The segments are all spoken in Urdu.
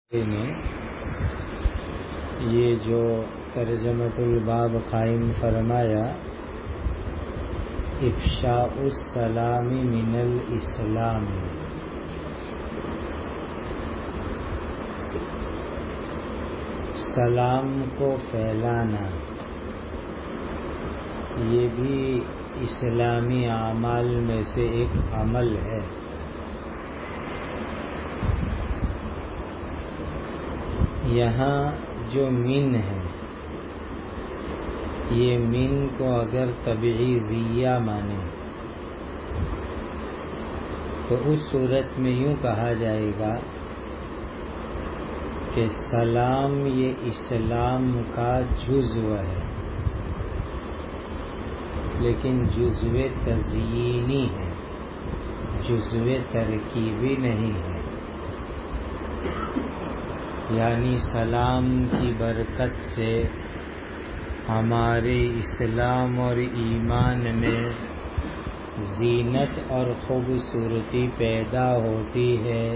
نے یہ جو ترجمۃ الباب قائم فرمایا، افشاء السلام من الاسلام، سلام کو پھیلانا، یہ بھی اسلامی اعمال میں سے ایک عمل ہے۔ یہاں جو من ہے، یہ من کو اگر تبعیضیہ مانے تو اس صورت میں یوں کہا جائے گا کہ سلام یہ اسلام کا جزو ہے، لیکن جزو تزیینی ہے، جزو ترکیبی نہیں ہے۔ یعنی سلام کی برکت سے ہمارے اسلام اور ایمان میں زینت اور خوبصورتی پیدا ہوتی ہے۔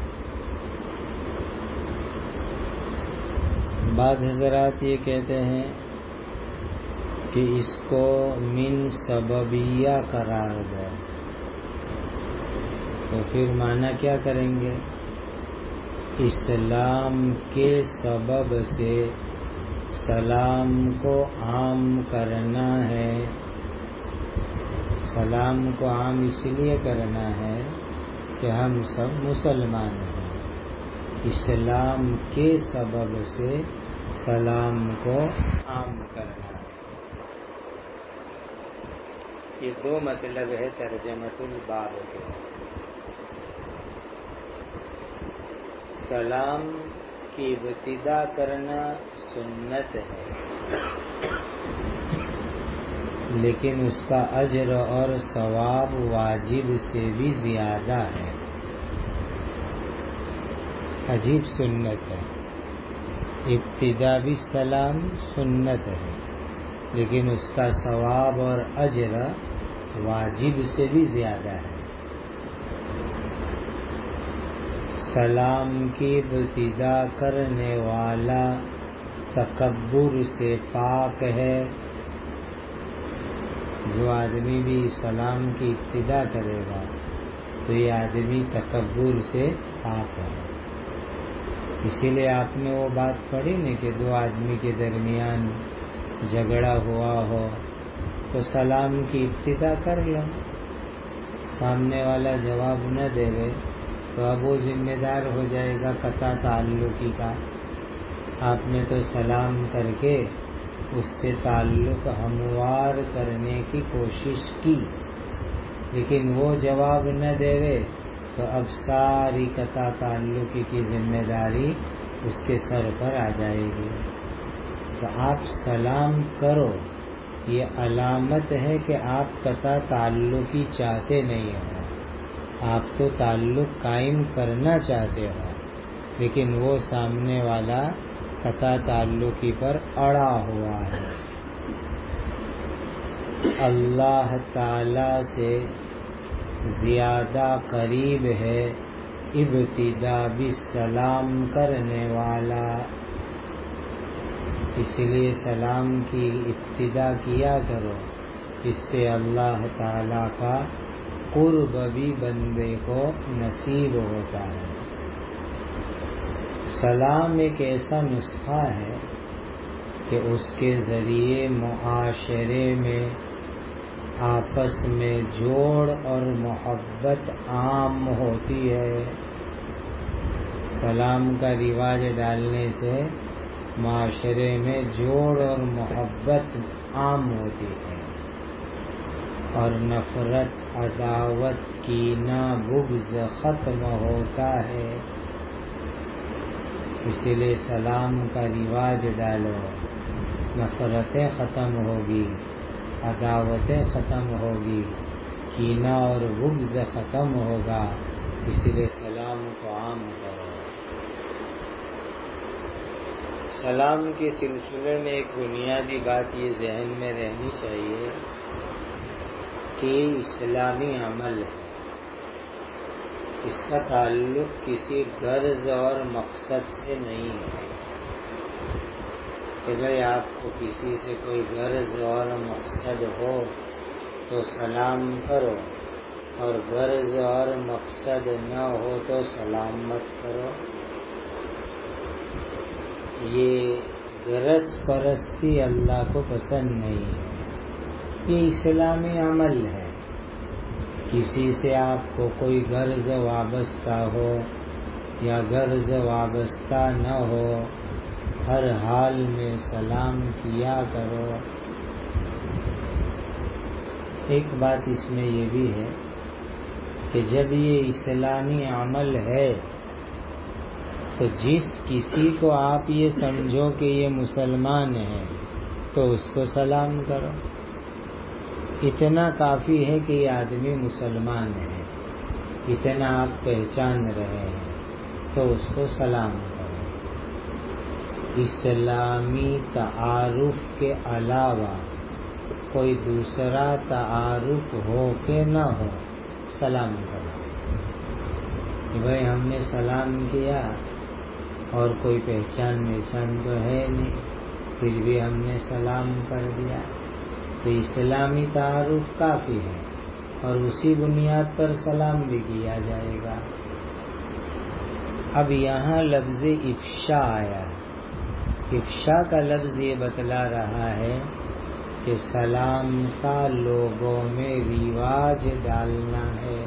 بعض حضرات یہ کہتے ہیں کہ اس کو من سببیہ قرار دو، تو پھر معنی کیا کریں گے؟ اسلام کے سبب سے سلام کو عام کرنا ہے۔ سلام کو عام اس لیے کرنا ہے کہ ہم سب مسلمان ہیں، اسلام کے سبب سے سلام کو عام کرنا ہے۔ یہ دو مطلب ہے ترجمۃ الباب کے۔ سلام کی ابتدا کرنا سنت ہے، لیکن اس کا اجر اور ثواب واجب سے بھی زیادہ ہے۔ عجیب سنت ہے، ابتدا بھی سلام سنت ہے، لیکن اس کا ثواب اور اجر واجب سے بھی زیادہ ہے۔ سلام کی ابتدا کرنے والا تکبر سے پاک ہے۔ جو آدمی بھی سلام کی ابتدا کرے گا تو یہ آدمی تکبر سے پاک ہے۔ اسی لیے آپ نے وہ بات پڑھی نا کہ دو آدمی کے درمیان جھگڑا ہوا ہو تو سلام کی ابتدا کر لو، سامنے والا جواب نہ دے گئے تو اب وہ ذمہ دار ہو جائے گا قطع تعلقی کا۔ آپ نے تو سلام کر کے اس سے تعلق ہموار کرنے کی کوشش کی، لیکن وہ جواب نہ دے گئے تو اب ساری قطع تعلقی کی ذمہ داری اس کے سر پر آ جائے گی۔ تو آپ سلام کرو، یہ علامت ہے کہ آپ قطع تعلقی چاہتے نہیں ہو، آپ تو تعلق قائم کرنا چاہتے ہو، لیکن وہ سامنے والا قطع تعلقی پر اڑا ہوا ہے۔ اللہ تعالی سے زیادہ قریب ہے ابتدا بھی سلام کرنے والا، اس لیے سلام کی ابتدا کیا کرو، اس سے اللہ تعالی کا قرب بھی بندے کو نصیب ہوتا ہے۔ سلام ایک ایسا نسخہ ہے کہ اس کے ذریعے معاشرے میں آپس میں جوڑ اور محبت عام ہوتی ہے۔ سلام کا رواج ڈالنے سے معاشرے میں جوڑ اور محبت عام ہوتی ہے، اور نفرت، عداوت، کینہ، بغض ختم ہوتا ہے۔ اسی لیے سلام کا رواج ڈالو، نفرتیں ختم ہوگی، عداوتیں ختم ہوگی، کینہ اور بغض ختم ہوگا، اسی لیے سلام کو عام کرو۔ سلام کے سلسلے میں ایک بنیادی بات یہ ذہن میں رہنی چاہیے کہ اسلامی عمل ہے، اس کا تعلق کسی غرض اور مقصد سے نہیں ہے کہ بھائی آپ کو کسی سے کوئی غرض اور مقصد ہو تو سلام کرو، اور غرض اور مقصد نہ ہو تو سلام مت کرو۔ یہ غرض پرستی اللہ کو پسند نہیں ہے، یہ اسلامی عمل ہے۔ کسی سے آپ کو کوئی غرض وابستہ ہو یا غرض وابستہ نہ ہو، ہر حال میں سلام کیا کرو۔ ایک بات اس میں یہ بھی ہے کہ جب یہ اسلامی عمل ہے تو جس کسی کو آپ یہ سمجھو کہ یہ مسلمان ہے تو اس کو سلام کرو۔ اتنا کافی ہے کہ یہ آدمی مسلمان ہے، اتنا آپ پہچان رہے ہیں تو اس کو سلام کرو۔ اسلامی تعارف کے علاوہ کوئی دوسرا تعارف ہو کہ نہ ہو، سلام کرو۔ کہ بھائی ہم نے سلام کیا اور کوئی پہچان تو ہے نہیں، پھر بھی ہم نے سلام کر دیا، تو اسلامی تعارف کافی ہے اور اسی بنیاد پر سلام بھی کیا جائے گا۔ اب یہاں لفظ افشا آیا ہے۔ افشا کا لفظ یہ بتلا رہا ہے کہ سلام کا لوگوں میں رواج ڈالنا ہے،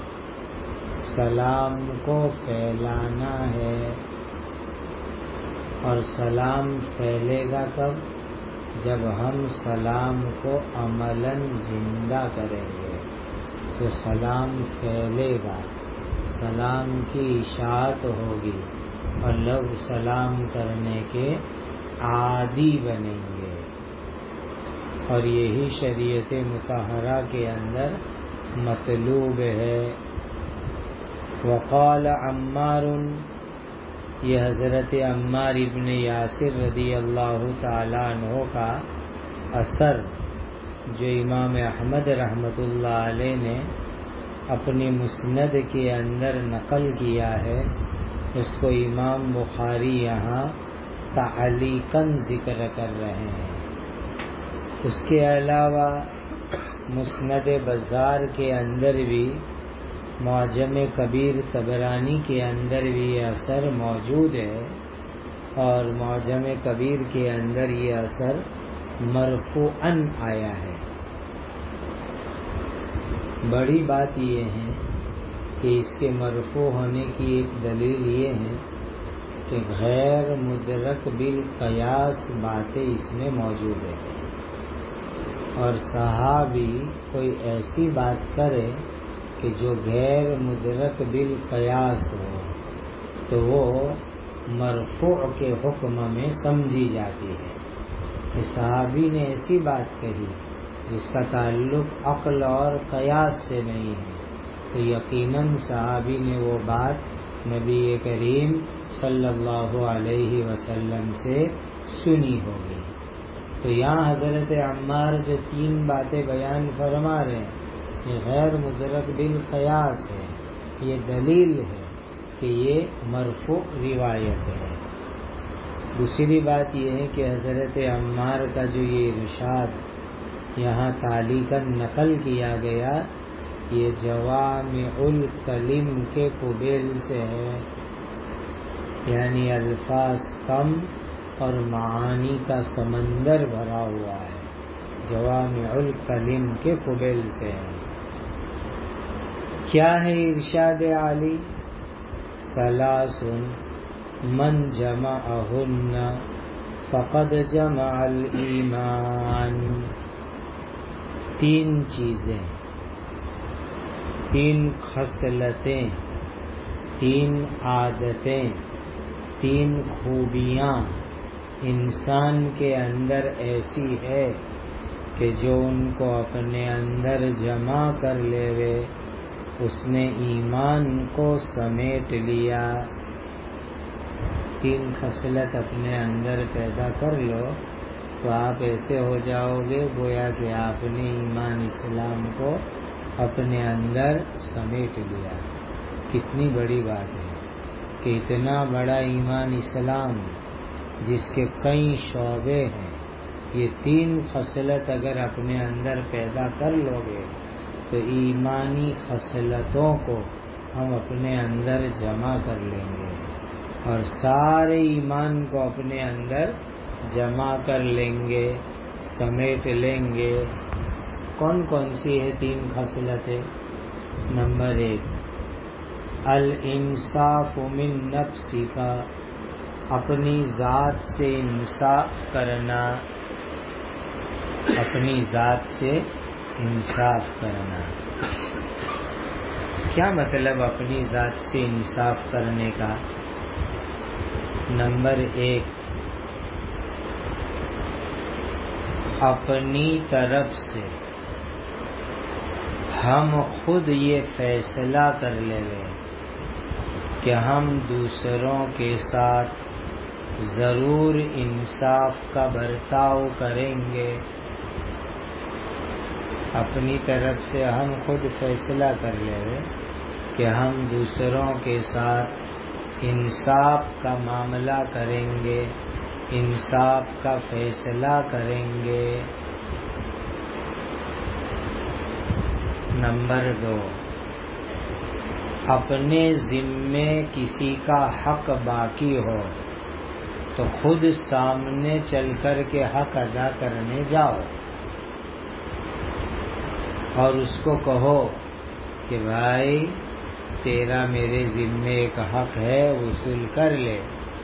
سلام کو پھیلانا ہے، اور سلام پھیلے گا کب؟ جب ہم سلام کو عملاً زندہ کریں گے تو سلام پھیلے گا، سلام کی اشاعت ہوگی اور لوگ سلام کرنے کے عادی بنیں گے، اور یہی شریعت مطہرہ کے اندر مطلوب ہے۔ وقال عمار، یہ حضرت عمار ابن یاسر رضی اللہ تعالیٰ عنہ کا اثر جو امام احمد رحمۃ اللہ علیہ نے اپنی مسند کے اندر نقل کیا ہے، اس کو امام بخاری یہاں تعلیقاً ذکر کر رہے ہیں۔ اس کے علاوہ مسند بزار کے اندر بھی، معجم کبیر طبرانی کے اندر بھی یہ اثر موجود ہے، اور معجم کبیر کے اندر یہ اثر مرفوعاً آیا ہے۔ بڑی بات یہ ہے کہ اس کے مرفوع ہونے کی ایک دلیل یہ ہے کہ غیر مدرک بالقیاس باتیں اس میں موجود ہیں، اور صحابی کوئی ایسی بات کرے کہ جو غیر مدرک بالقیاس ہو تو وہ مرفوع کے حکم میں سمجھی جاتی ہے۔ اس صحابی نے ایسی بات کہی جس کا تعلق عقل اور قیاس سے نہیں ہے، تو یقیناً صحابی نے وہ بات نبی کریم صلی اللہ علیہ وسلم سے سنی ہوگی۔ تو یہاں حضرت عمار جو تین باتیں بیان فرما رہے ہیں یہ غیر مدرک بالقیاس ہے، یہ دلیل ہے کہ یہ مرفوع روایت ہے۔ دوسری بات یہ ہے کہ حضرت عمار کا جو یہ ارشاد یہاں تعلیقاً نقل کیا گیا، یہ جوامع الکلم کے قبیل سے ہے، یعنی الفاظ کم اور معانی کا سمندر بھرا ہوا ہے، جوامع الکلم کے قبیل سے ہے۔ کیا ہے ارشاد عالی؟ ثلاث من جمعہن فقد جمع الایمان۔ تین چیزیں، تین خصلتیں، تین عادتیں، تین خوبیاں انسان کے اندر ایسی ہے کہ جو ان کو اپنے اندر جمع کر لے اس نے ایمان کو سمیٹ لیا۔ تین خصلت اپنے اندر پیدا کر لو تو آپ ایسے ہو جاؤ گے گویا کہ آپ نے ایمان اسلام کو اپنے اندر سمیٹ لیا۔ کتنی بڑی بات ہے کہ اتنا بڑا ایمان اسلام جس کے کئی شعبے ہیں، یہ 3 خصلت اگر اپنے اندر پیدا کر لو گے تو ایمانی خصلتوں کو ہم اپنے اندر جمع کر لیں گے اور سارے ایمان کو اپنے اندر جمع کر لیں گے، سمیٹ لیں گے۔ کون کون سی ہے 3 خصلتیں؟ نمبر 1 الانصاف من نفسی کا، اپنی ذات سے انصاف کرنا، اپنی ذات سے انصاف کرنا۔ کیا مطلب اپنی ذات سے انصاف کرنے کا؟ نمبر 1 اپنی طرف سے ہم خود یہ فیصلہ کر لیں کہ ہم دوسروں کے ساتھ ضرور انصاف کا برتاؤ کریں گے۔ اپنی طرف سے ہم خود فیصلہ کر لیں کہ ہم دوسروں کے ساتھ انصاف کا معاملہ کریں گے، انصاف کا فیصلہ کریں گے۔ نمبر 2 اپنے ذمے کسی کا حق باقی ہو تو خود سامنے چل کر کے حق ادا کرنے جاؤ اور اس کو کہو کہ بھائی تیرا میرے ذمے ایک حق ہے، وصول کر لے۔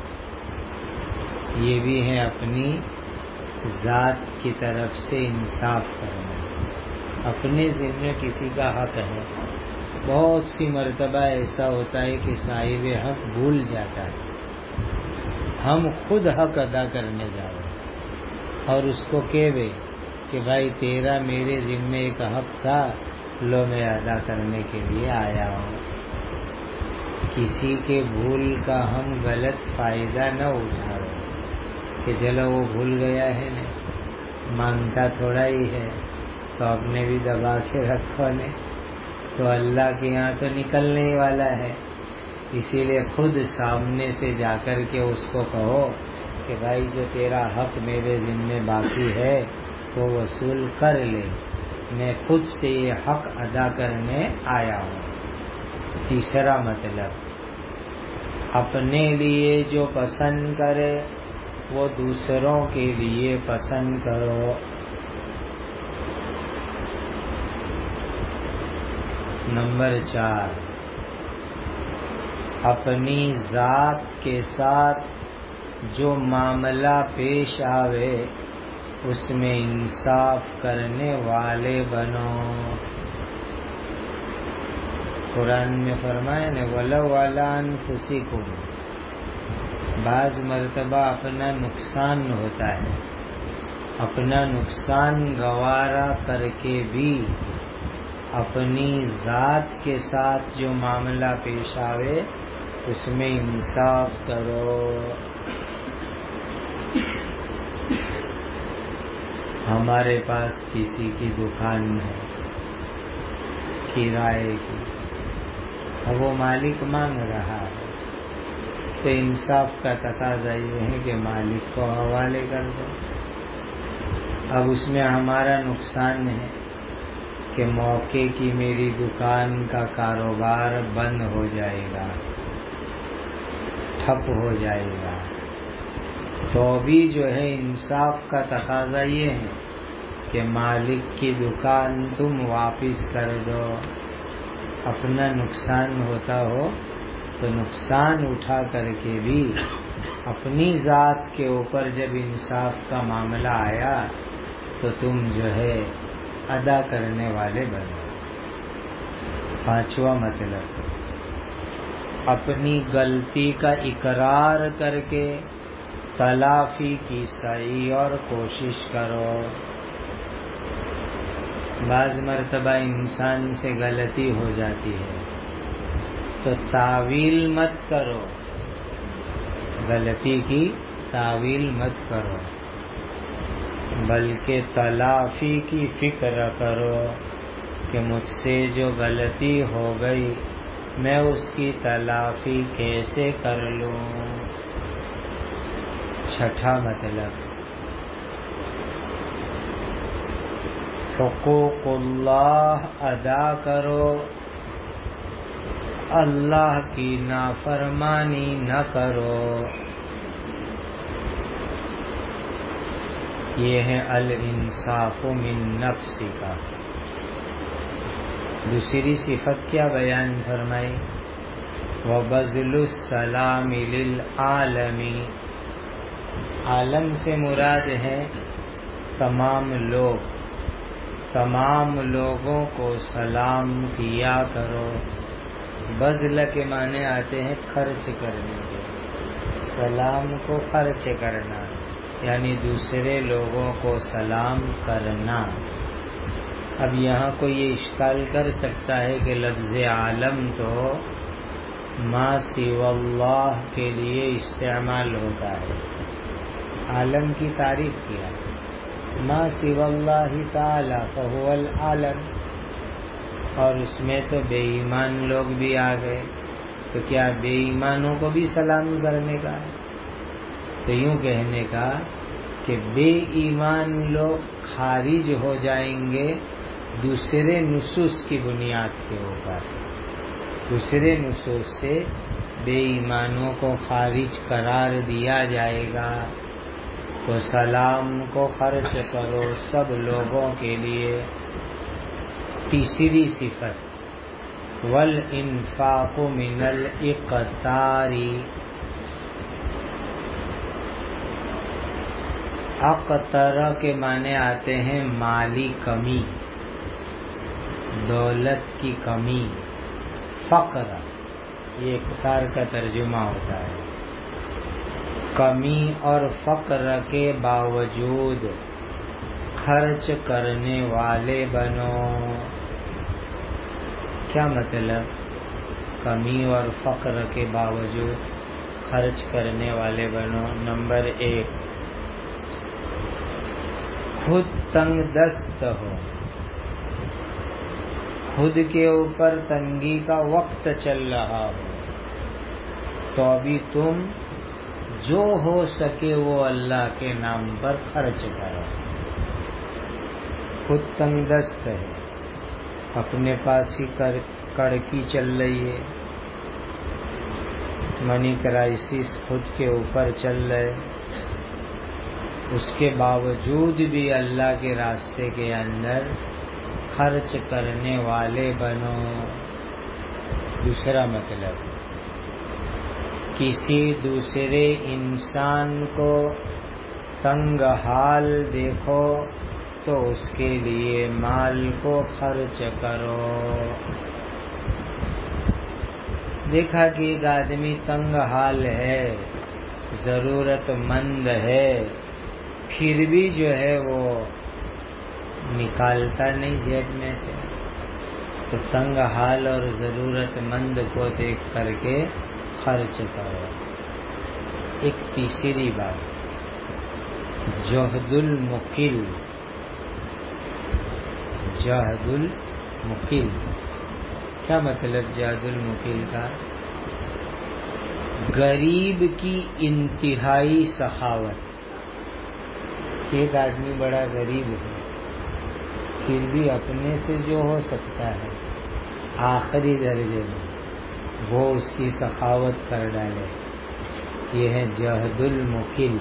یہ بھی ہے اپنی ذات کی طرف سے انصاف کرنا۔ اپنے ذمے کسی کا حق ہے، بہت سی مرتبہ ایسا ہوتا ہے کہ صاحب حق بھول جاتا ہے، ہم خود حق ادا کرنے جاؤ اور اس کو کہے کہ بھائی تیرا میرے ذمے ایک حق تھا، لو میں ادا کرنے کے لیے آیا ہوں۔ کسی کے بھول کا ہم غلط فائدہ نہ اٹھاؤ کہ چلو وہ بھول گیا ہے نا، مانگتا تھوڑا ہی ہے تو اپنے بھی دبا کے رکھو نے، تو اللہ کے یہاں تو نکلنے ہی والا ہے۔ اسی لیے خود سامنے سے جا کر کے اس کو کہو کہ بھائی جو تیرا حق میرے ذمے باقی ہے وہ وصول کر لے، میں خود سے یہ حق ادا کرنے آیا ہوں۔ تیسرا مطلب اپنے لیے جو پسند کرے وہ دوسروں کے لیے پسند کرو۔ نمبر 4 اپنی ذات کے ساتھ جو معاملہ پیش آوے اس میں انصاف کرنے والے بنو۔ قرآن میں فرمایا نا وَلَوْ عَلَىٰ أَنفُسِكُمْ، بعض مرتبہ اپنا نقصان ہوتا ہے، اپنا نقصان گوارا کر کے بھی اپنی ذات کے ساتھ جو معاملہ پیش آوے اس میں انصاف کرو۔ ہمارے پاس کسی کی دکان ہے کرائے کی، اب وہ مالک مانگ رہا ہے تو انصاف کا تقاضا یہ ہے کہ مالک کو حوالے کر دو۔ اب اس میں ہمارا نقصان ہے کہ موقع کی میری دکان کا کاروبار بند ہو جائے گا، ٹھپ ہو جائے گا، تو بھی جو ہے انصاف کا تقاضا یہ ہے کہ مالک کی دکان تم واپس کر دو۔ اپنا نقصان ہوتا ہو تو نقصان اٹھا کر کے بھی اپنی ذات کے اوپر جب انصاف کا معاملہ آیا تو تم جو ہے ادا کرنے والے بنو۔ 5واں مطلب اپنی غلطی کا اقرار کر کے تلافی کی سعی اور کوشش کرو۔ بعض مرتبہ انسان سے غلطی ہو جاتی ہے تو تعویل مت کرو، غلطی کی تعویل مت کرو، بلکہ تلافی کی فکر کرو کہ مجھ سے جو غلطی ہو گئی میں اس کی تلافی کیسے کر لوں؟ چھٹا مطلب حقوق اللہ ادا کرو، اللہ کی نافرمانی نہ کرو۔ یہ ہے الانصاف من نفس کا۔ دوسری صفت کیا بیان فرمائی؟ وبذل السلام للعالم، عالم سے مراد ہے تمام لوگ، تمام لوگوں کو سلام کیا کرو۔ بذل کے معنی آتے ہیں خرچ کرنے کے، سلام کو خرچ کرنا یعنی دوسرے لوگوں کو سلام کرنا۔ اب یہاں کوئی یہ اشکال کر سکتا ہے کہ لفظ عالم تو ما سوى اللہ کے لیے استعمال ہوتا ہے، عالم کی تعریف کیا، ما سوى اللہ تعالی فهو العالم، اور اس میں تو بے ایمان لوگ بھی آ گئے، تو کیا بے ایمانوں کو بھی سلام کرنے کا؟ تو یوں کہنے کا کہ بے ایمان لوگ خارج ہو جائیں گے دوسرے نصوص کی بنیاد کے اوپر، دوسرے نصوص سے بے ایمانوں کو خارج قرار دیا جائے گا، تو سلام کو خرچ کرو سب لوگوں کے لیے۔ تیسری صفت والانفاق من الاقتار، اقتر کے معنی آتے ہیں مالی کمی، دولت کی کمی، فقر، یہ اقتار کا ترجمہ ہوتا ہے۔ کمی اور فقر کے باوجود خرچ کرنے والے بنو۔ کیا مطلب؟ کمی اور فقر کے باوجود خرچ کرنے والے بنو۔ نمبر 1، خود تنگ دست ہو، خود کے اوپر تنگی کا وقت چل رہا ہو، تو ابھی تم جو ہو سکے وہ اللہ کے نام پر خرچ کرو۔ خود تنگ دست ہے، اپنے پاس ہی کڑکی چل رہی ہے، منی کرائسس خود کے اوپر چل رہے، اس کے باوجود بھی اللہ کے راستے کے اندر خرچ کرنے والے بنو۔ دوسرا مطلب، کسی دوسرے انسان کو تنگ حال دیکھو تو اس کے لیے مال کو خرچ کرو۔ دیکھا کہ ایک آدمی تنگ حال ہے، ضرورت مند ہے، پھر بھی جو ہے وہ نکالتا نہیں جیب میں سے، تو تنگ حال اور ضرورت مند کو دیکھ کر کے خرچ کرو۔ ایک تیسری بات، جہد المقل، جہد المقل، کیا مطلب جہد المقل کا؟ غریب کی انتہائی سخاوت۔ ایک آدمی بڑا غریب ہے، پھر بھی اپنے سے جو ہو سکتا ہے آخری درجے میں وہ اس کی سخاوت کر ڈالے، یہ ہے جہد المقل،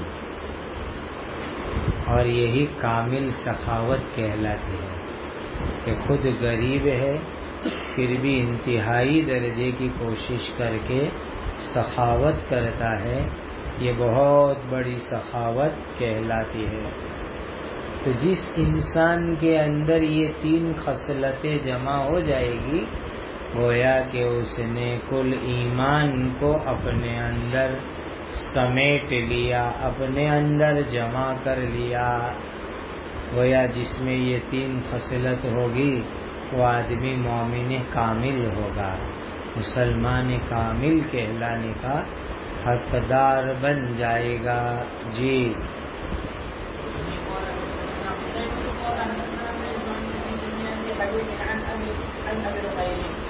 اور یہی کامل سخاوت کہلاتی ہے کہ خود غریب ہے پھر بھی انتہائی درجے کی کوشش کر کے سخاوت کرتا ہے، یہ بہت بڑی سخاوت کہلاتی ہے۔ تو جس انسان کے اندر یہ 3 خصلتیں جمع ہو جائے گی، گویا کہ اس نے کل ایمان کو اپنے اندر سمیٹ لیا، اپنے اندر جمع کر لیا۔ گویا جس میں یہ 3 خصلت ہوگی وہ آدمی مومن کامل ہوگا، مسلمان کامل کہلانے کا حقدار بن جائے گا۔ جی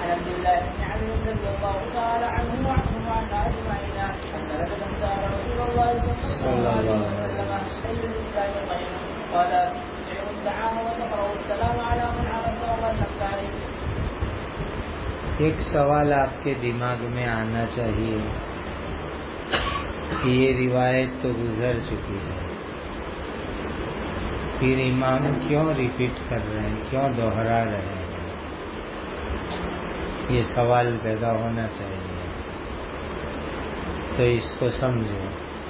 عن عبد الله بن عمرو رضي الله تعالى عنه وعنهما عن اجمعين ان رجلا سال رسول الله صلى الله عليه وسلم اي الاسلام خير؟ قال تطعم الطعام وتقرأ السلام على من عرفت ومن لم تعرف. ایک سوال آپ کے دماغ میں آنا چاہیے کہ یہ روایت تو گزر چکی ہے، پھر امام کیوں ریپیٹ کر رہے ہیں، کیوں دوہرا رہے ہیں؟ یہ سوال پیدا ہونا چاہیے، تو اس کو سمجھو.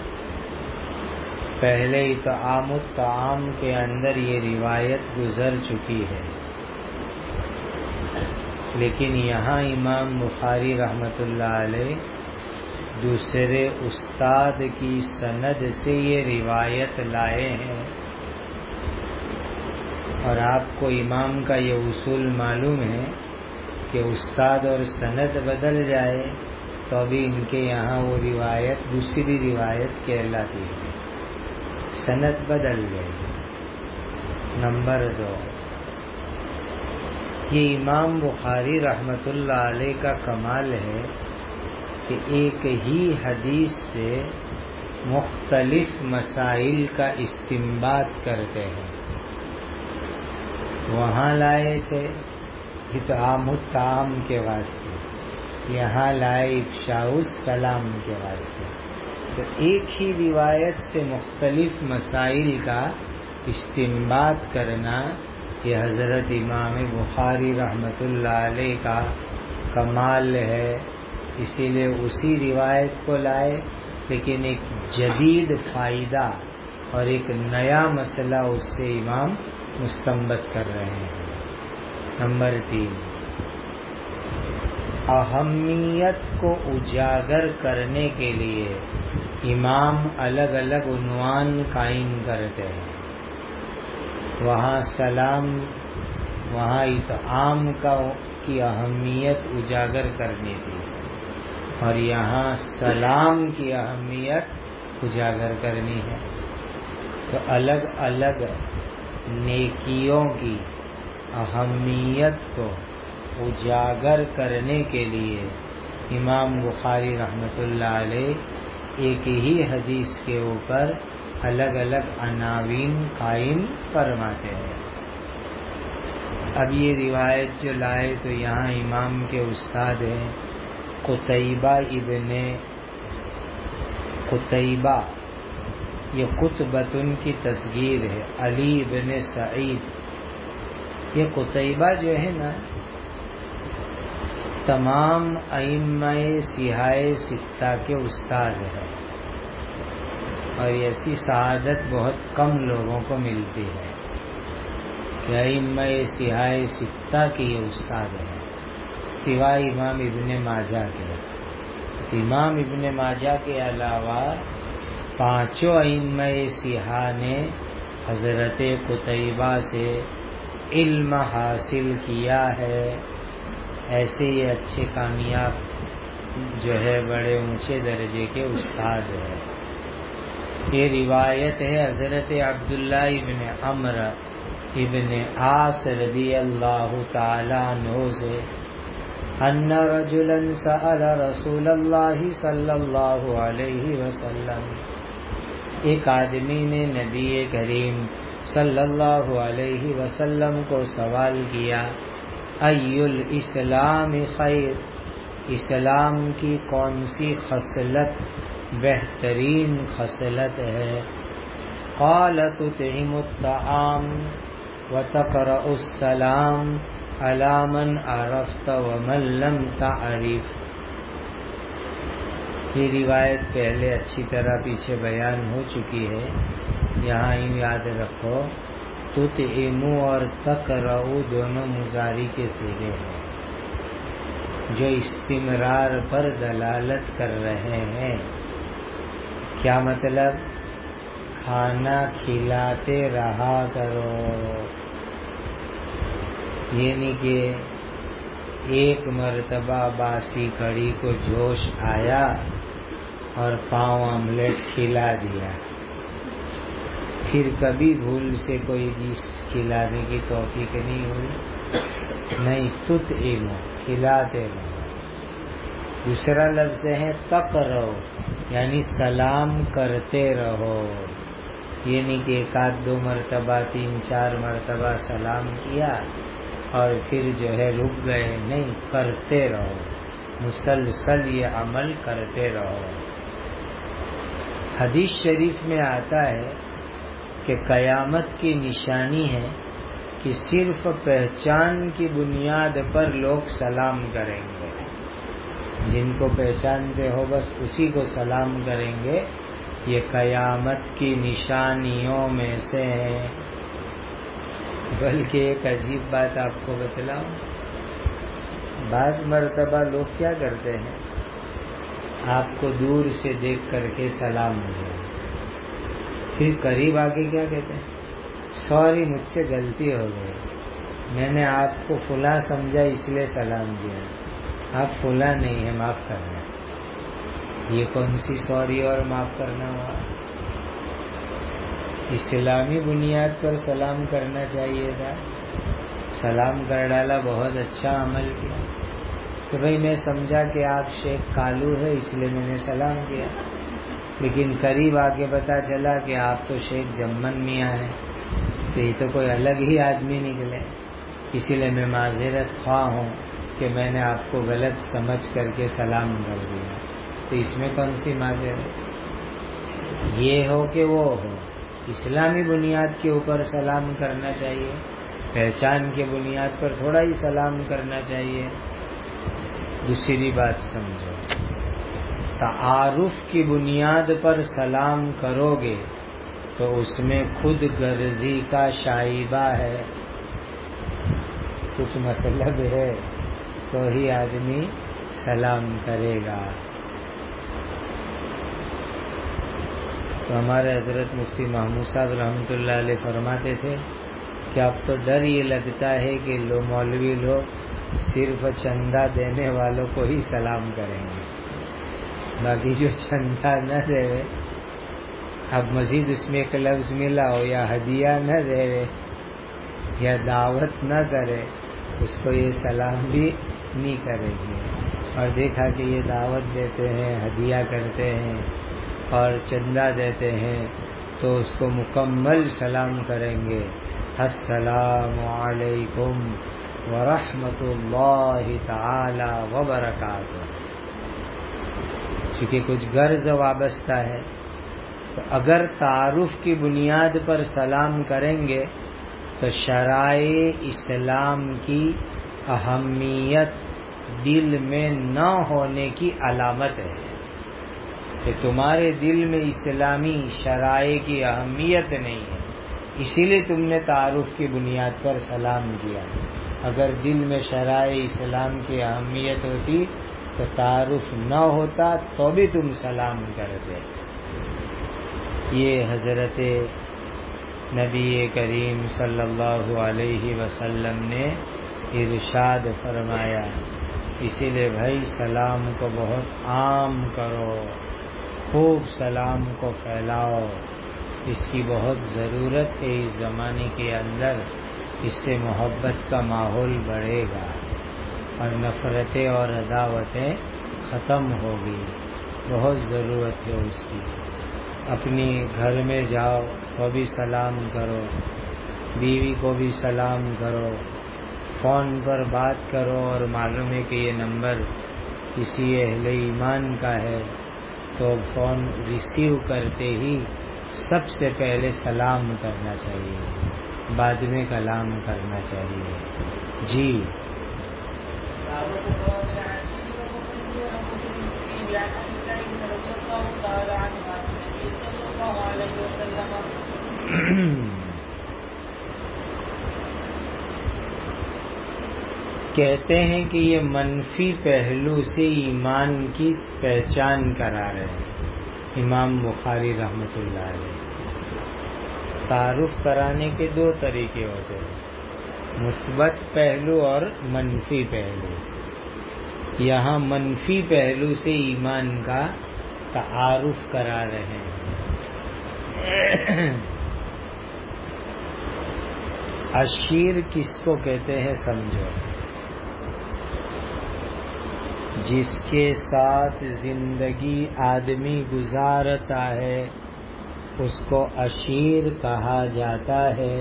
پہلے اطعام الطعام کے اندر یہ روایت گزر چکی ہے، لیکن یہاں امام بخاری رحمۃ اللہ علیہ دوسرے استاد کی سند سے یہ روایت لائے ہیں، اور آپ کو امام کا یہ اصول معلوم ہے کہ استاد اور سند بدل جائے تو ابھی ان کے یہاں وہ روایت دوسری روایت کہلاتی ہے، سند بدل گئی. نمبر 2، یہ امام بخاری رحمۃ اللہ علیہ کا کمال ہے کہ ایک ہی حدیث سے مختلف مسائل کا استنباط کرتے ہیں. وہاں لائے تھے اطعام الطعام کے واسطے، یہاں لائے افشاء السلام کے واسطے. تو ایک ہی روایت سے مختلف مسائل کا استنباط کرنا یہ حضرت امام بخاری رحمۃ اللہ علیہ کا کمال ہے. اسی لیے اسی روایت کو لائے، لیکن ایک جدید فائدہ اور ایک نیا مسئلہ اس سے امام مستنبط کر رہے ہیں. نمبر 3، اہمیت کو اجاگر کرنے کے لیے امام الگ الگ عنوان قائم کرتے ہیں. وہاں سلام، وہاں اطعام کی اہمیت اجاگر کرنی تھی، اور یہاں سلام کی اہمیت اجاگر کرنی ہے. تو الگ الگ نیکیوں کی اہمیت کو اجاگر کرنے کے لیے امام بخاری رحمۃ اللہ علیہ ایک ہی حدیث کے اوپر الگ الگ عناوین قائم فرماتے ہیں. اب یہ روایت جو لائے تو یہاں امام کے استاد ہیں قتیبہ ابن قتیبہ، یہ قطبۃ کی تصغیر ہے، علی ابن سعید. یہ قتیبہ جو ہے نا، تمام ائمہ صحاح ستہ کے استاد ہیں، اور ایسی سعادت بہت کم لوگوں کو ملتی ہے کہ ائمہ صحاح ستہ کے یہ استاد ہیں، سوائے امام ابن ماجہ کے. امام ابن ماجہ کے علاوہ پانچوں ائمہ صحاح نے حضرت قتیبہ سے علم حاصل کیا ہے. ایسے یہ اچھے کامیاب جو ہے بڑے اونچے درجے کے استاد ہیں. یہ روایت ہے حضرت عبداللہ ابن عمرو ابن عاص رضی اللہ تعالی عنہ سے، ان رجلا سأل رسول اللہ صلی اللہ علیہ وسلم، ایک آدمی نے نبی کریم صلی اللہ علیہ وسلم کو سوال کیا، ای الاسلام خیر، اسلام کی کون سی خصلت بہترین خصلت ہے؟ قال تطعم الطعام وتقرأ السلام علی من عرفت ومن لم تعرف. یہ روایت پہلے اچھی طرح پیچھے بیان ہو چکی ہے، یہاں یاد رکھو تطعم اور تقرأ دونوں مضارع کے صیغے ہیں جو استمرار پر دلالت کر رہے ہیں. کیا مطلب؟ کھانا کھلاتے رہا کرو، یعنی کہ ایک مرتبہ باسی کڑی کو جوش آیا اور پاؤں آملیٹ کھلا دیا، پھر کبھی بھول سے کوئی چیز کھلانے کی توفیق نہیں ہوئی، نہیں تطعم کھلاتے رہو۔ دوسرا لفظ ہے تقرؤ، یعنی سلام کرتے رہو، یہ نہیں کہ ایک آدھ دو مرتبہ 3-4 مرتبہ سلام کیا اور پھر جو ہے رک گئے، نہیں، کرتے رہو، مسلسل یہ عمل کرتے رہو۔ حدیث شریف میں آتا ہے کہ قیامت کی نشانی ہے کہ صرف پہچان کی بنیاد پر لوگ سلام کریں گے، جن کو پہچانتے ہو بس اسی کو سلام کریں گے، یہ قیامت کی نشانیوں میں سے ہے۔ بلکہ ایک عجیب بات آپ کو بتلاؤں، بعض مرتبہ لوگ کیا کرتے ہیں، آپ کو دور سے دیکھ کر کے سلام دیا، پھر قریب آ کے کیا کہتے ہیں، سوری مجھ سے غلطی ہو گئی، میں نے آپ کو فلاں سمجھا اس لیے سلام دیا، آپ فلاں نہیں ہے، معاف کرنا۔ یہ کون سی سوری اور معاف کرنا ہوا؟ اسلامی بنیاد پر سلام کرنا چاہیے تھا، سلام کر ڈالا، بہت اچھا عمل کیا کہ بھئی میں سمجھا کہ آپ شیخ کالو ہے اس لیے میں نے سلام کیا، لیکن قریب آ کے پتا چلا کہ آپ تو شیخ جمن میاں ہیں، تو یہ تو کوئی الگ ہی آدمی نکلے، اسی لیے میں معذرت خواہ ہوں کہ میں نے آپ کو غلط سمجھ کر کے سلام کر دیا۔ تو اس میں کون سی معذرت؟ یہ ہو کہ وہ ہو، اسلامی بنیاد کے اوپر سلام کرنا چاہیے، پہچان کے بنیاد پر تھوڑا ہی سلام کرنا چاہیے۔ دوسری بات سمجھو، تعارف کی بنیاد پر سلام کرو گے تو اس میں خود غرضی کا شائبہ ہے، کچھ مطلب ہے تو ہی آدمی سلام کرے گا۔ تو ہمارے حضرت مفتی محمود صاحب رحمۃ اللہ علیہ فرماتے تھے کہ اب تو ڈر یہ لگتا ہے کہ مولوی لوگ صرف چندہ دینے والوں کو ہی سلام کریں گے، باقی جو چندہ نہ دے اب مزید اس میں ایک لفظ ملا ہو، یا ہدیہ نہ دے یا دعوت نہ کرے، اس کو یہ سلام بھی نہیں کریں گے۔ اور دیکھا کہ یہ دعوت دیتے ہیں، ہدیہ کرتے ہیں اور چندہ دیتے ہیں تو اس کو مکمل سلام کریں گے، السلام علیکم ورحمۃ اللہ تعالی وبرکاتہ، چونکہ کچھ غرض وابستہ ہے۔ تو اگر تعارف کی بنیاد پر سلام کریں گے تو شرائع اسلام کی اہمیت دل میں نہ ہونے کی علامت ہے کہ تمہارے دل میں اسلامی شرائع کی اہمیت نہیں ہے، اسی لیے تم نے تعارف کی بنیاد پر سلام کیا۔ اگر دل میں شرائع اسلام کی اہمیت ہوتی تو تعارف نہ ہوتا تو بھی تم سلام کرتے۔ یہ حضرت نبی کریم صلی اللہ علیہ وسلم نے ارشاد فرمایا، اسی لیے بھائی سلام کو بہت عام کرو، خوب سلام کو پھیلاؤ، اس کی بہت ضرورت ہے اس زمانے کے اندر، اس سے محبت کا ماحول بڑھے گا اور نفرتیں اور عداوتیں ختم ہوگی، بہت ضرورت ہے اس کی۔ اپنی گھر میں جاؤ تو بھی سلام کرو، بیوی کو بھی سلام کرو، فون پر بات کرو اور معلوم ہے کہ یہ نمبر کسی اہل ایمان کا ہے تو فون ریسیو کرتے ہی سب سے پہلے سلام کرنا چاہیے، بعد میں کلام کرنا چاہیے۔ جی کہتے ہیں کہ یہ منفی پہلو سے ایمان کی پہچان کرا رہے ہیں امام بخاری رحمۃ اللہ علیہ۔ تعارف کرانے کے دو طریقے ہوتے ہیں، مثبت پہلو اور منفی پہلو۔ یہاں منفی پہلو سے ایمان کا تعارف کرا رہے ہیں۔ اشیر کس کو کہتے ہیں سمجھو، جس کے ساتھ زندگی آدمی گزارتا ہے اس کو اشیر کہا جاتا ہے.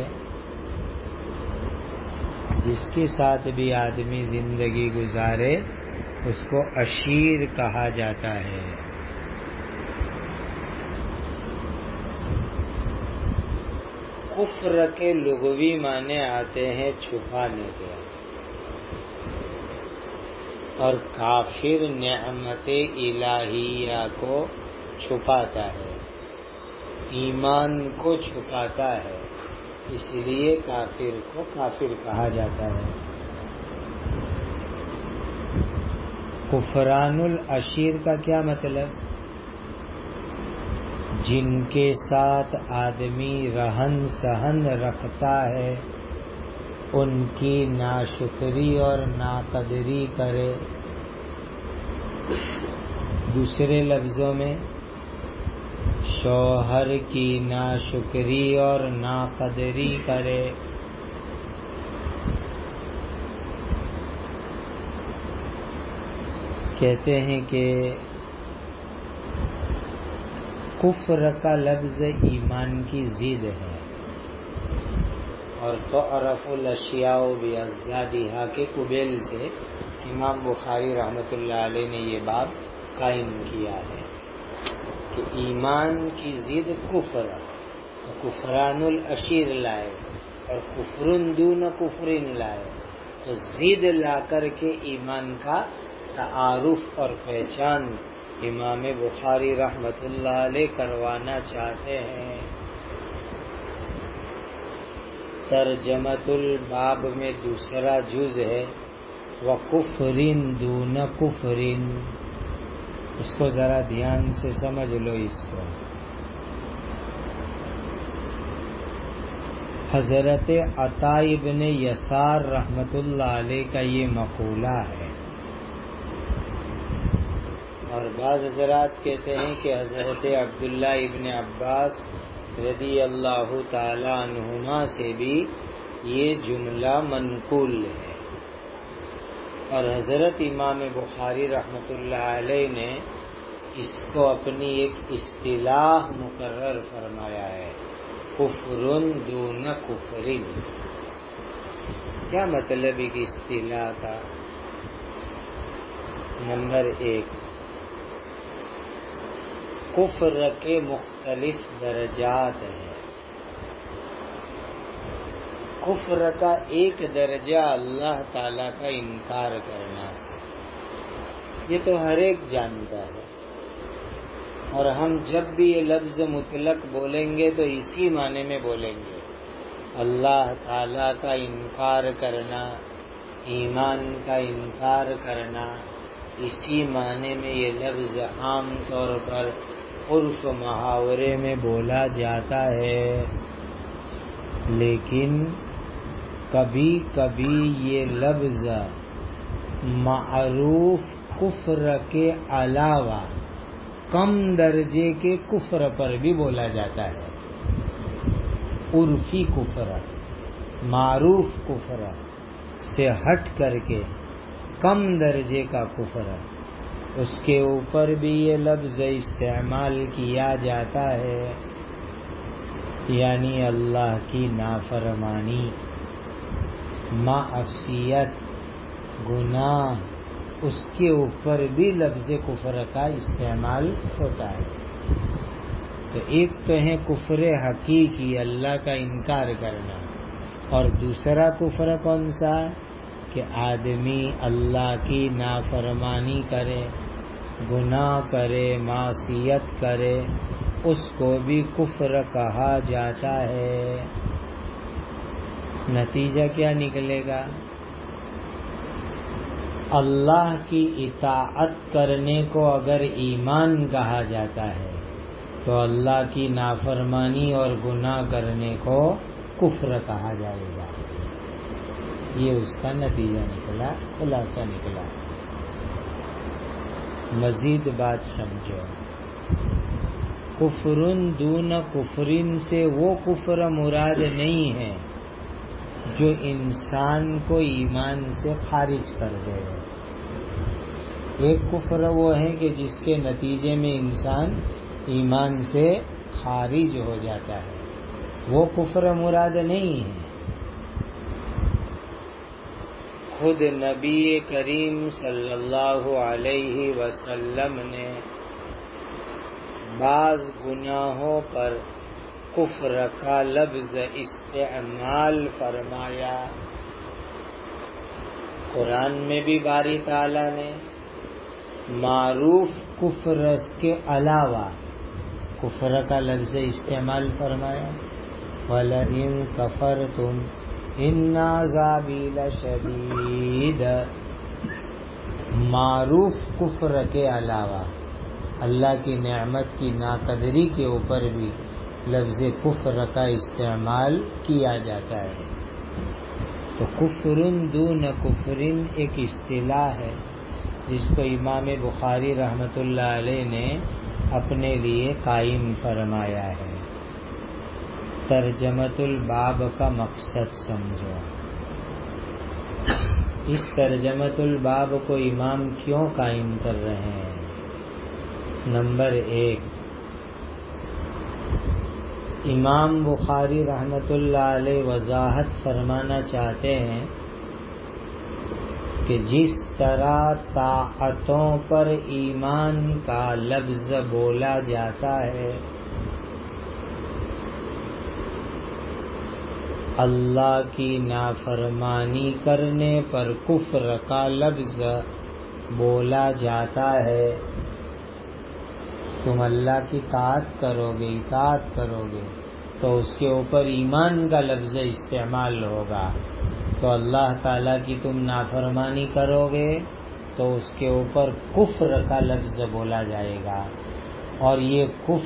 جس کے ساتھ بھی آدمی زندگی گزارے اس کو اشیر کہا جاتا ہے. کفر کے لغوی معنی آتے ہیں چھپانے کے، اور کافر نعمت الہیہ کو چھپاتا ہے، ایمان کو چھپاتا ہے، اس لیے کافر کو کافر کہا جاتا ہے. کفران العشیر کا کیا مطلب؟ جن کے ساتھ آدمی رہن سہن رکھتا ہے ان کی ناشکری اور ناقدری کرے. دوسرے لفظوں میں شوہر کی ناشکری اور ناقدری کرے. کہتے ہیں کہ کفر کا لفظ ایمان کی ضد ہے، اور تعرف الاشیاء باضدادها کے قبیل سے امام بخاری رحمۃ اللہ علیہ نے یہ باب قائم کیا ہے کہ ایمان کی ضد کفر، کفران الاشیر لائے اور کفر دون کفر لائے، تو ضد لا کر کے ایمان کا تعارف اور پہچان امام بخاری رحمۃ اللہ علیہ کروانا چاہتے ہیں. ترجمۃ الباب میں دوسرا جز ہے وَكُفْرٍ دُونَ كُفْرٍ، اس کو ذرا دھیان سے سمجھ لو. اس کو حضرت عطا ابن یسار رحمۃ اللہ علیہ کا یہ مقولہ ہے، اور بعض حضرات کہتے ہیں کہ حضرت عبداللہ ابن عباس رضی اللہ تعالی عنہما سے بھی یہ جملہ منقول ہے، اور حضرت امام بخاری رحمۃ اللہ علیہ نے اس کو اپنی ایک اصطلاح مقرر فرمایا ہے، کفر دون کفر. کیا مطلب ہے کہ اصطلاح کا؟ نمبر 1، کفر کے مختلف درجات ہیں. کفر کا ایک درجہ اللہ تعالی کا انکار کرنا، یہ تو ہر ایک جانتا ہے، اور ہم جب بھی یہ لفظ مطلق بولیں گے تو اسی معنی میں بولیں گے. اللہ تعالی کا انکار کرنا، ایمان کا انکار کرنا، اسی معنی میں یہ لفظ عام طور پر عرف و محاورے میں بولا جاتا ہے. لیکن کبھی کبھی یہ لفظ معروف کفر کے علاوہ کم درجے کے کفر پر بھی بولا جاتا ہے. عرفی کفر، معروف کفر سے ہٹ کر کے کم درجے کا کفر، اس کے اوپر بھی یہ لفظ استعمال کیا جاتا ہے. یعنی اللہ کی نافرمانی، معصیت، گناہ، اس کے اوپر بھی لفظ کفر کا استعمال ہوتا ہے. تو ایک تو ہے کفر حقیقی، اللہ کا انکار کرنا، اور دوسرا کفر کون سا؟ کہ آدمی اللہ کی نافرمانی کرے، گناہ کرے، معصیت کرے، اس کو بھی کفر کہا جاتا ہے. نتیجہ کیا نکلے گا؟ اللہ کی اطاعت کرنے کو اگر ایمان کہا جاتا ہے تو اللہ کی نافرمانی اور گناہ کرنے کو کفر کہا جائے گا. یہ اس کا نتیجہ نکلا، خلاصہ نکلا. مزید بات سمجھو، کفر دون کفرین سے وہ کفر مراد نہیں ہے جو انسان کو ایمان سے خارج کر دے. ایک کفر وہ ہے کہ جس کے نتیجے میں انسان ایمان سے خارج ہو جاتا ہے، وہ کفر مراد نہیں ہے. خود نبی کریم صلی اللہ علیہ وسلم نے بعض گناہوں پر کفر کا لفظ استعمال فرمایا. قرآن میں بھی باری تعالیٰ نے معروف کفر کے علاوہ کفر کا لفظ استعمال فرمایا. وَلَئِن كَفَرْتُمْ إِنَّ عَذَابِي لَشَدِيدٌ. معروف کفر کے علاوہ اللہ کی نعمت کی ناقدری کے اوپر بھی لفظ کفر کا استعمال کیا جاتا ہے. تو کفر دون کفر ایک اصطلاح ہے جس کو امام بخاری رحمۃ اللہ علیہ نے اپنے لیے قائم فرمایا ہے. ترجمۃ الباب کا مقصد سمجھو. اس ترجمۃ الباب کو امام کیوں قائم کر رہے ہیں؟ نمبر 1، امام بخاری رحمۃ اللہ علیہ وضاحت فرمانا چاہتے ہیں کہ جس طرح طاعتوں پر ایمان کا لفظ بولا جاتا ہے، اللہ کی نافرمانی کرنے پر کفر کا لفظ بولا جاتا ہے. تم اللہ کی اطاعت کرو گے تو اس کے اوپر ایمان کا لفظ استعمال ہوگا. تو اللہ تعالیٰ کی تم نافرمانی کرو گے تو اس کے اوپر کفر کا لفظ بولا جائے گا، اور یہ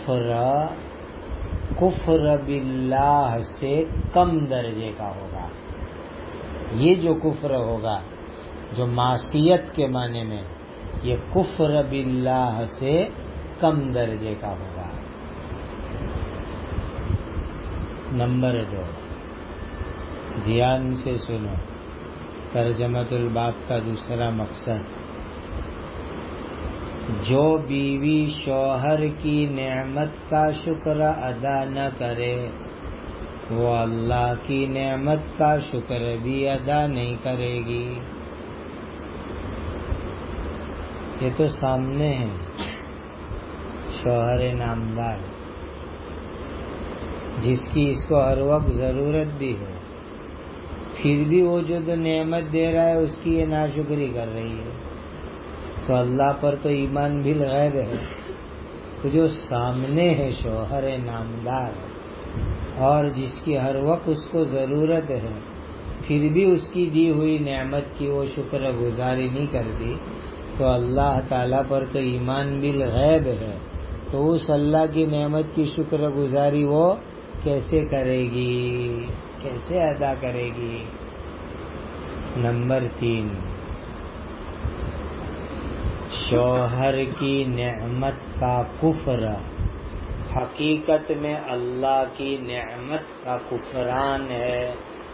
کفر باللہ سے کم درجے کا ہوگا. یہ جو کفر ہوگا جو معصیت کے معنی میں، یہ کفر باللہ سے کم درجے کا ہوگا. نمبر 2، دھیان سے سنو. ترجمۃ الباب کا دوسرا مقصد، جو بیوی شوہر کی نعمت کا شکر ادا نہ کرے وہ اللہ کی نعمت کا شکر بھی ادا نہیں کرے گی. یہ تو سامنے ہے شوہر نامدار، جس کی اس کو ہر وقت ضرورت بھی ہے، پھر بھی وہ جو نعمت دے رہا ہے اس کی یہ ناشکری کر رہی ہے. تو اللہ پر تو ایمان بالغیب ہے. تو جو سامنے ہے شوہر نامدار اور جس کی ہر وقت اس کو ضرورت ہے، پھر بھی اس کی دی ہوئی نعمت کی وہ شکر گزاری نہیں کرتی، تو اللہ تعالیٰ پر تو ایمان بالغیب ہے. تو اس اللہ کی نعمت کی شکر گزاری وہ کیسے کرے گی، کیسے ادا کرے گی؟ نمبر 3، شوہر کی نعمت کا کفر حقیقت میں اللہ کی نعمت کا کفران ہے.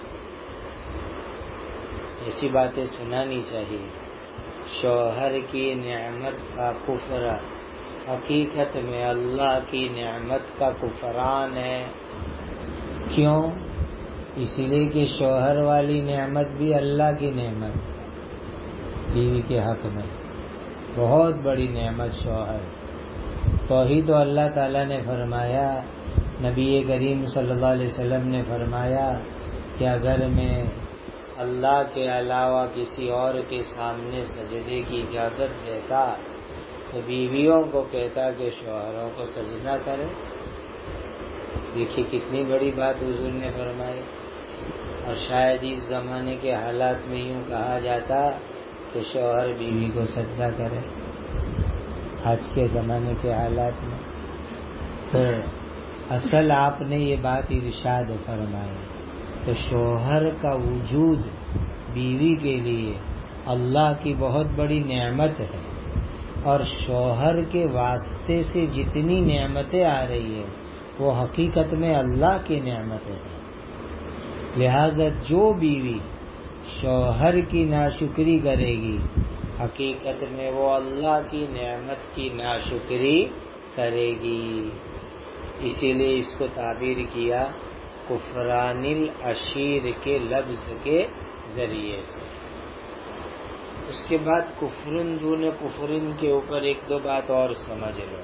ایسی باتیں سنانی چاہیے. شوہر کی نعمت کا کفر حقیقت میں اللہ کی نعمت کا کفران ہے. کیوں؟ اسی لیے کہ شوہر والی نعمت بھی اللہ کی نعمت، بیوی کے حق میں بہت بڑی نعمت شوہر. توحید اللہ تعالیٰ نے فرمایا، نبی کریم صلی اللہ علیہ وسلم نے فرمایا کہ اگر میں اللہ کے علاوہ کسی اور کے سامنے سجدے کی اجازت دیتا تو بیویوں کو کہتا کہ شوہروں کو سجدہ کرے. دیکھیے کتنی بڑی بات حضور نے فرمائی. اور شاید اس زمانے کے حالات میں یوں کہا جاتا کہ شوہر بیوی کو سجدہ کرے. آج کے زمانے کے حالات میں تو اصل آپ نے یہ بات ارشاد فرمائی. تو شوہر کا وجود بیوی کے لیے اللہ کی بہت بڑی نعمت ہے، اور شوہر کے واسطے سے جتنی نعمتیں آ رہی ہیں وہ حقیقت میں اللہ کی نعمتیں ہیں. لہذا جو بیوی شوہر کی ناشکری کرے گی حقیقت میں وہ اللہ کی نعمت کی ناشکری کرے گی. اسی لیے اس کو تعبیر کیا کفران العشیر کے لفظ کے ذریعے سے. اس کے بعد کفرن دون کفرن کے اوپر ایک دو بات اور سمجھ لو.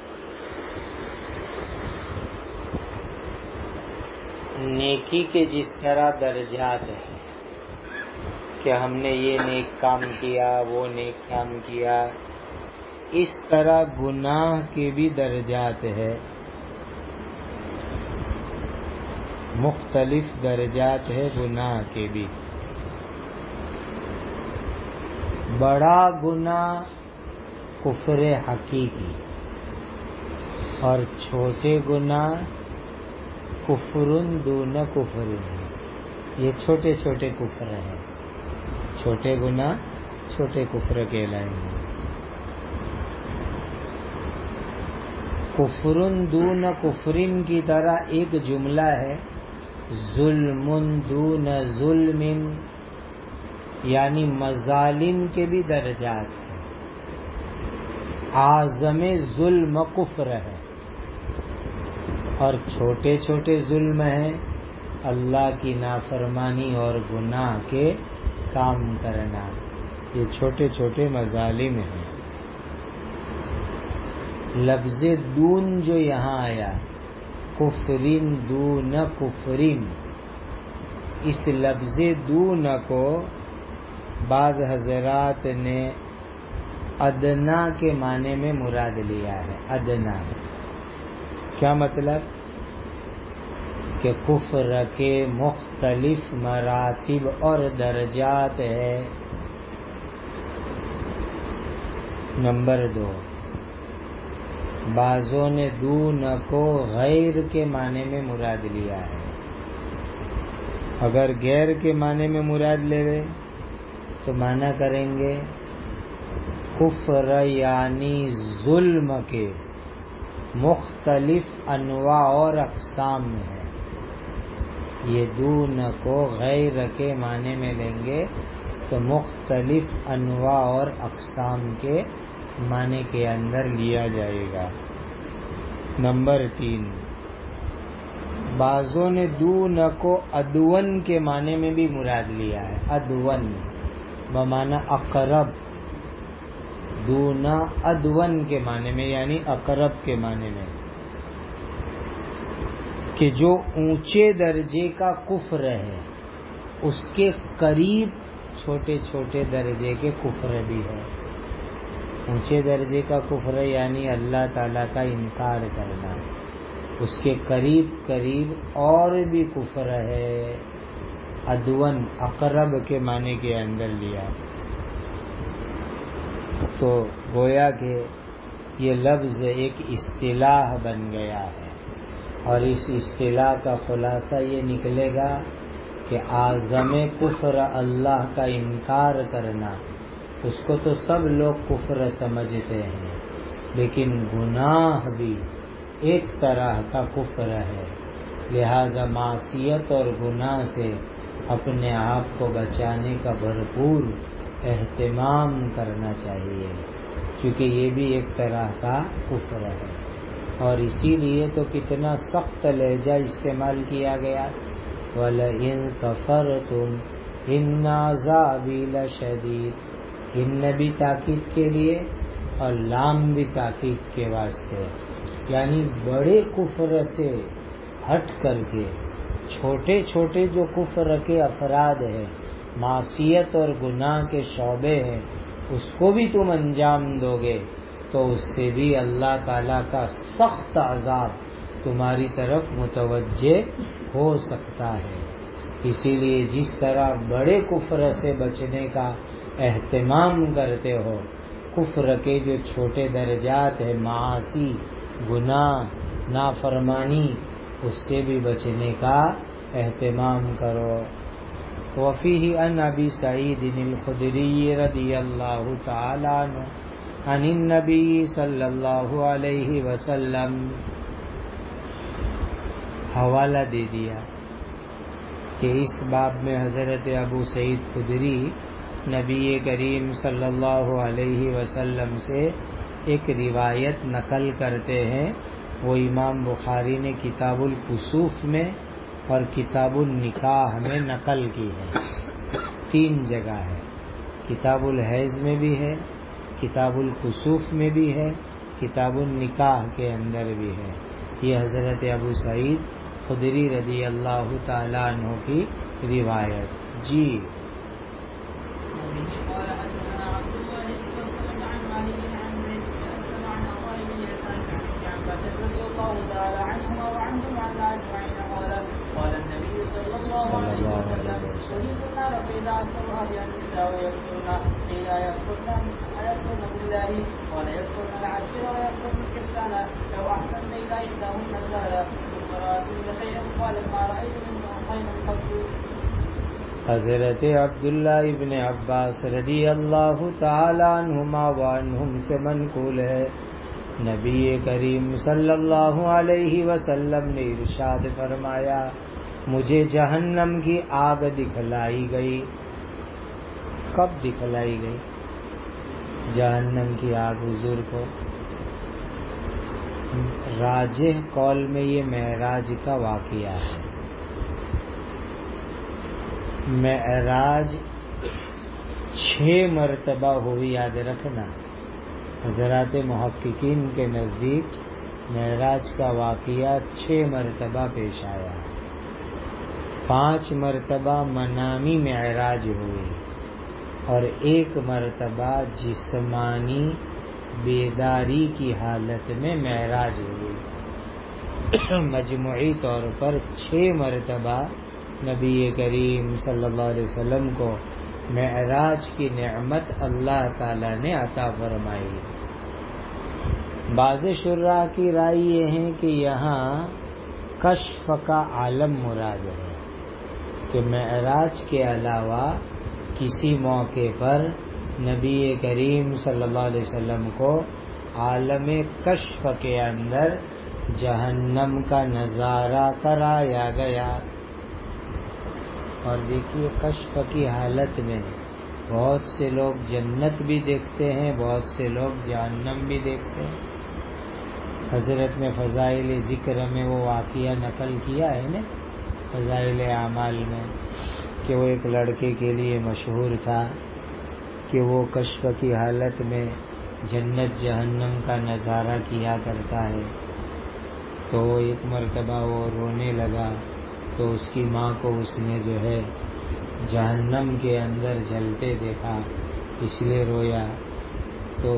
نیکی کے جس طرح درجات ہیں کہ ہم نے یہ نیک کام کیا وہ نیک کام کیا، اس طرح گناہ کے بھی درجات ہے، مختلف درجات ہے گناہ کے بھی. بڑا گناہ کفر حقیقی اور چھوٹے گناہ کفرن دون کفرن. یہ چھوٹے چھوٹے کفر ہیں، چھوٹے گناہ چھوٹے کفر کہلائیں گے. کفرن دون کفرن کی طرح ایک جملہ ہے ظلم دون ظلم، یعنی مظالم کے بھی درجات ہیں. اعظم ظلم کفر ہے اور چھوٹے چھوٹے ظلم ہیں اللہ کی نافرمانی اور گناہ کے کام کرنا. یہ چھوٹے چھوٹے مظالم ہیں. لفظ دون جو یہاں آیا کفرین دون کفرین، اس لفظ دون کو بعض حضرات نے ادنا کے معنی میں مراد لیا ہے. ادنا کیا مطلب؟ کہ کفر کے مختلف مراتب اور درجات ہے. نمبر 2، بعضوں نے دون کو غیر کے معنی میں مراد لیا ہے. اگر غیر کے معنی میں مراد لے لے تو معنی کریں گے کفر یعنی ظلم کے مختلف انواع اور اقسام ہیں. یہ دون کو غیر کے معنی میں لیں گے تو مختلف انواع اور اقسام کے معنی کے اندر لیا جائے گا. نمبر 3، بعضوں نے دون کو ادون کے معنی میں بھی مراد لیا ہے. ادون بمعنی اقرب، دون ادون کے معنی میں یعنی اقرب کے معنی میں، کہ جو اونچے درجے کا کفر ہے اس کے قریب چھوٹے چھوٹے درجے کے کفر بھی ہے. اونچے درجے کا کفر یعنی اللہ تعالیٰ کا انکار کرنا، اس کے قریب قریب اور بھی کفر ہے. ادون اقرب کے معنی کے اندر لیا تو گویا کہ یہ لفظ ایک اصطلاح بن گیا ہے، اور اس اصطلاح کا خلاصہ یہ نکلے گا کہ اعظم کفر اللہ کا انکار کرنا، اس کو تو سب لوگ کفر سمجھتے ہیں، لیکن گناہ بھی ایک طرح کا کفر ہے. لہذا معصیت اور گناہ سے اپنے آپ کو بچانے کا بھرپور اہتمام کرنا چاہیے، کیونکہ یہ بھی ایک طرح کا کفر ہے. اور اسی لیے تو کتنا سخت لہجہ استعمال کیا گیا، وَلَئِن كَفَرْتُمْ إِنَّ عَذَابِي لَشَدِيدٌ. ان بھی تاکید کے لیے اور لام بھی تاکید کے واسطے، یعنی بڑے کفر سے ہٹ کر کے چھوٹے چھوٹے جو کفر کے افراد ہیں، معصیت اور گناہ کے شعبے ہیں، اس کو بھی تم انجام دو گے تو اس سے بھی اللہ تعالیٰ کا سخت عذاب تمہاری طرف متوجہ ہو سکتا ہے. اسی لیے جس طرح بڑے کفر سے بچنے کا اہتمام کرتے ہو، کفر کے جو چھوٹے درجات ہیں، معاصی، گناہ، نافرمانی، اس سے بھی بچنے کا اہتمام کرو. وفیہ عن ابی سعید الخدری رضی اللہ تعالی عنہ عن النبی صلی اللہ علیہ وسلم، حوالہ دے دیا کہ اس باب میں حضرت ابو سعید خدری نبی کریم صلی اللہ علیہ وسلم سے ایک روایت نقل کرتے ہیں. وہ امام بخاری نے کتاب الکسوف میں اور کتاب النکاح میں نقل کی ہے. 3 جگہ ہے. کتاب الحیض میں بھی ہے، کتاب الکسوف میں بھی ہے، کتاب النکاح کے اندر بھی ہے. یہ حضرت ابو سعید خدری رضی اللہ تعالیٰ عنہ کی روایت. جی قال النبي صلى الله عليه وسلم أريد النار فإذا أكثرها النساء ويكثرن فإذا يكثرن بالله قال يكثرن العشير ويكثرن الكسلان لو أحسن إلى إحداهن الزهر ثم رأت خيرا قالت ما رأيت منهم خيرا قط. حضرت عبداللہ ابن عباس رضی اللہ تعالی عنہما وعنہم سے منقول ہے، نبی کریم صلی اللہ علیہ وسلم نے ارشاد فرمایا، مجھے جہنم کی آگ دکھلائی گئی. کب دکھلائی گئی جہنم کی آگ حضور کو؟ راجح قول میں یہ معراج کا واقعہ ہے. معراج 6 مرتبہ ہوئی، یاد رکھنا. حضرات محققین کے نزدیک معراج کا واقعہ 6 مرتبہ پیش آیا. 5 مرتبہ منامی معراج ہوئی اور 1 مرتبہ جسمانی بیداری کی حالت میں معراج ہوئی. مجموعی طور پر 6 مرتبہ نبی کریم صلی اللہ علیہ وسلم کو معراج کی نعمت اللہ تعالی نے عطا فرمائی. بعض شراح کی رائے یہ ہے کہ یہاں کشف کا عالم مراد ہے، کہ معراج کے علاوہ کسی موقع پر نبی کریم صلی اللہ علیہ وسلم کو عالم کشف کے اندر جہنم کا نظارہ کرایا گیا. اور دیکھیے کشف کی حالت میں بہت سے لوگ جنت بھی دیکھتے ہیں، بہت سے لوگ جہنم بھی دیکھتے ہیں. حضرت نے فضائل ذکر میں وہ واقعہ نقل کیا ہے نا، فضائل اعمال میں، کہ وہ ایک لڑکے کے لیے مشہور تھا کہ وہ کشف کی حالت میں جنت جہنم کا نظارہ کیا کرتا ہے. تو ایک مرتبہ وہ رونے لگا تو اس کی ماں کو اس نے جو ہے جہنم کے اندر جلتے دیکھا، اس لیے رویا. تو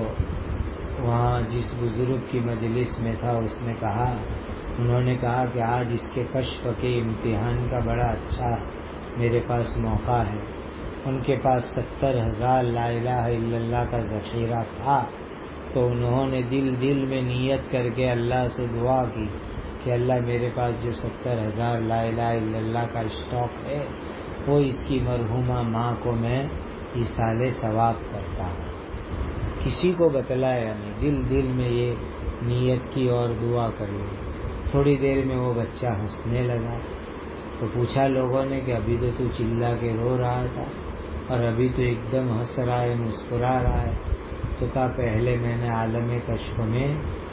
وہاں جس بزرگ کی مجلس میں تھا اس نے کہا، انہوں نے کہا کہ آج اس کے کشف کے امتحان کا بڑا اچھا میرے پاس موقع ہے. ان کے پاس 70,000 لا الہ الا اللہ کا ذخیرہ تھا. تو انہوں نے دل میں نیت کر کے اللہ سے دعا کی کہ اللہ میرے پاس جو 70,000 لا الہ الا اللہ کا اسٹاک ہے وہ اس کی مرحومہ ماں کو میں ایصال ثواب کرتا ہوں. کسی کو بتلایا نہیں، دل میں یہ نیت کی اور دعا کر لی. تھوڑی دیر میں وہ بچہ ہنسنے لگا. تو پوچھا لوگوں نے کہ ابھی تو چلا کے رو رہا تھا اور ابھی تو ایک دم ہنس رہا ہے، مسکرا رہا ہے. تو کہا پہلے میں نے عالم کشف میں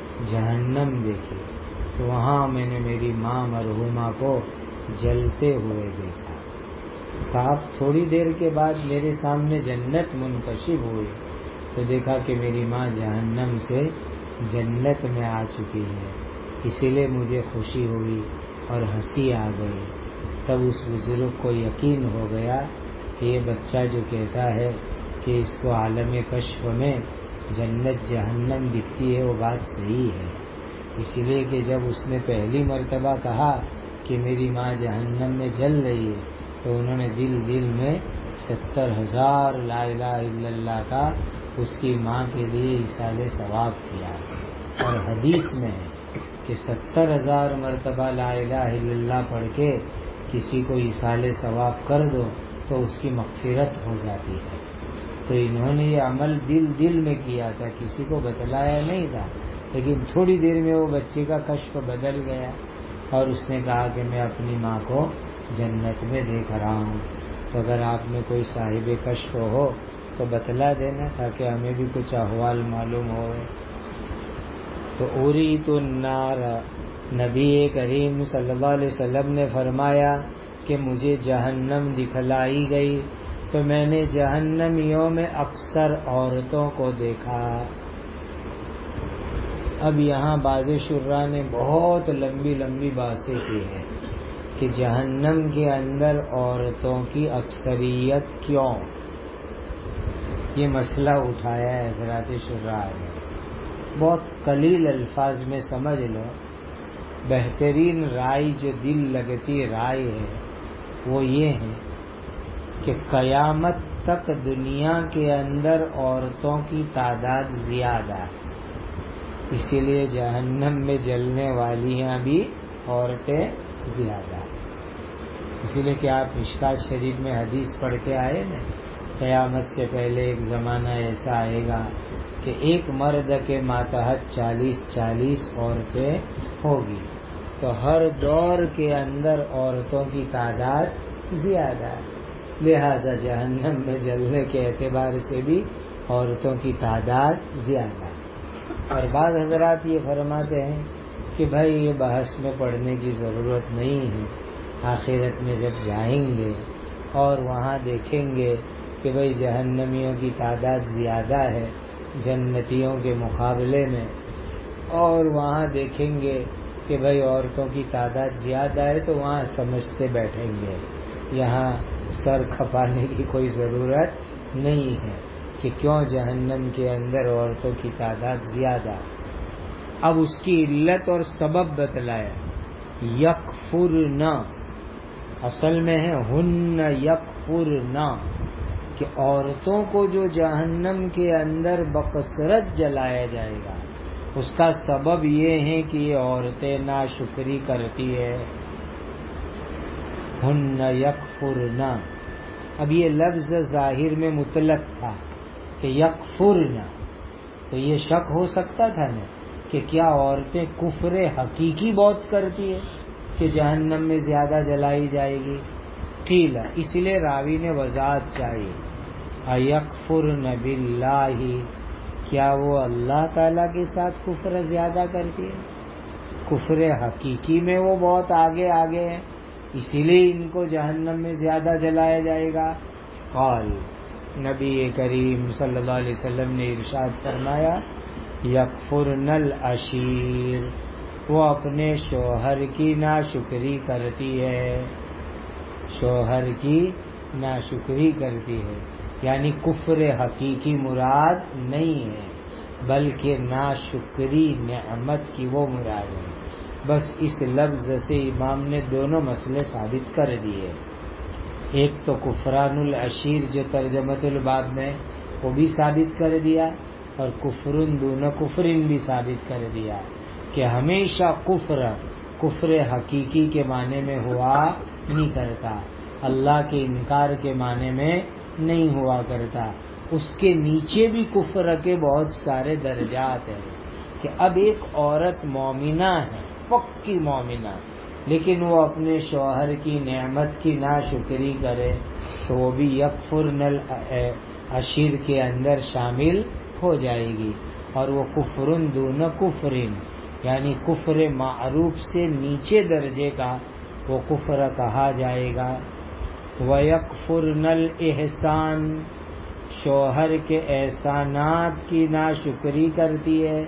جہنم دیکھی، تو وہاں میں نے میری ماں مرحومہ کو جلتے ہوئے دیکھا. کہا تھوڑی دیر کے بعد میرے سامنے جنت منکشف ہوئی تو دیکھا کہ میری ماں جہنم سے جنت میں آ چکی ہے. اسی لیے مجھے خوشی ہوئی اور ہنسی آ گئی. تب اس بزرگ کو یقین ہو گیا کہ یہ بچہ جو کہتا ہے کہ اس کو عالم کشف میں جنت جہنم دکھتی ہے وہ بات صحیح ہے. اس لیے کہ جب اس نے پہلی مرتبہ کہا کہ میری ماں جہنم میں جل رہی ہے تو انہوں نے دل میں 70,000 لا الہ الا اللہ کا اس کی ماں کے لیے ایصال ثواب کیا. اور حدیث میں ہے کہ 70,000 مرتبہ لا الہ الا اللہ پڑھ کے کسی کو ایصال ثواب کر دو تو اس کی مغفرت ہو جاتی ہے. تو انہوں نے یہ عمل دل میں کیا تھا، کسی کو بتلایا نہیں تھا. لیکن تھوڑی دیر میں وہ بچے کا کشف بدل گیا اور اس نے کہا کہ میں اپنی ماں کو جنت میں دیکھ رہا ہوں. تو اگر آپ میں کوئی صاحب کشف ہو تو بتلا دینا تاکہ ہمیں بھی کچھ احوال معلوم ہوئے. تو اریت النار، نبی کریم صلی اللہ علیہ وسلم نے فرمایا کہ مجھے جہنم دکھلائی گئی تو میں نے جہنمیوں میں اکثر عورتوں کو دیکھا. اب یہاں بعض شراح نے بہت لمبی لمبی باتیں کی ہیں کہ جہنم کے اندر عورتوں کی اکثریت کیوں، یہ مسئلہ اٹھایا ہے حضرات شراح نے. بہت قلیل الفاظ میں سمجھ لو، بہترین رائے جو دل لگتی رائے ہے وہ یہ ہے کہ قیامت تک دنیا کے اندر عورتوں کی تعداد زیادہ ہے، اسی لیے جہنم میں جلنے والی ہیں بھی عورتیں زیادہ. اسی لیے کہ آپ مشکات شریف میں حدیث پڑھ کے آئے نا، قیامت سے پہلے ایک زمانہ ایسا آئے گا کہ ایک مرد کے ماتحت 40 عورتیں ہوگی. تو ہر دور کے اندر عورتوں کی تعداد زیادہ ہے، لہذا جہنم میں جلنے کے اعتبار سے بھی عورتوں کی تعداد زیادہ ہے. اور بعض حضرات یہ فرماتے ہیں کہ بھائی یہ بحث میں پڑھنے کی ضرورت نہیں ہے، آخرت میں جب جائیں گے اور وہاں دیکھیں گے کہ بھائی جہنمیوں کی تعداد زیادہ ہے جنتیوں کے مقابلے میں، اور وہاں دیکھیں گے کہ بھائی عورتوں کی تعداد زیادہ ہے تو وہاں سمجھتے بیٹھیں گے. یہاں سر کھپانے کی کوئی ضرورت نہیں ہے کہ کیوں جہنم کے اندر عورتوں کی تعداد زیادہ. اب اس کی علت اور سبب بتلایا. یکفرنا اصل میں ہے ہن یکفرنا، کہ عورتوں کو جو جہنم کے اندر بکثرت جلایا جائے گا اس کا سبب یہ ہے کہ یہ عورتیں ناشکری کرتی ہے. ہن یکفرنا، اب یہ لفظ ظاہر میں مطلق تھا کہ یکفرنا، تو یہ شک ہو سکتا تھا نا کہ کیا عورتیں کفر حقیقی بہت کرتی ہے کہ جہنم میں زیادہ جلائی جائے گی. قیل، اس لیے راوی نے وضاحت چاہیے. ایکفرن باللہ، کیا وہ اللہ تعالیٰ کے ساتھ کفر زیادہ کرتی ہے؟ کفر حقیقی میں وہ بہت آگے ہیں، اسی لیے ان کو جہنم میں زیادہ جلایا جائے گا. قال، نبی کریم صلی اللہ علیہ وسلم نے ارشاد فرمایا یکفرن العشیر، وہ اپنے شوہر کی ناشکری کرتی ہے. شوہر کی ناشکری کرتی ہے یعنی کفر حقیقی مراد نہیں ہے بلکہ ناشکری نعمت کی وہ مراد ہے. بس اس لفظ سے امام نے دونوں مسئلے ثابت کر دیے. ایک تو کفران العشیر جو ترجمۃ الباب میں وہ بھی ثابت کر دیا، اور کفرن دون کفرن بھی ثابت کر دیا کہ ہمیشہ کفر حقیقی کے معنی میں ہوا نہیں کرتا، اللہ کے انکار کے معنی میں نہیں ہوا کرتا. اس کے نیچے بھی کفر کے بہت سارے درجات ہیں کہ اب ایک عورت مومنہ ہے، پکی مومنہ، لیکن وہ اپنے شوہر کی نعمت کی ناشکری کرے تو وہ بھی یکفرن العشیر کے اندر شامل ہو جائے گی، اور وہ کفرن دون کفرن یعنی کفر معروف سے نیچے درجے کا وہ کفر کہا جائے گا. وَيَكْفُرْنَ الْإِحْسَانِ، شوہر کے احسانات کی ناشکری کرتی ہے.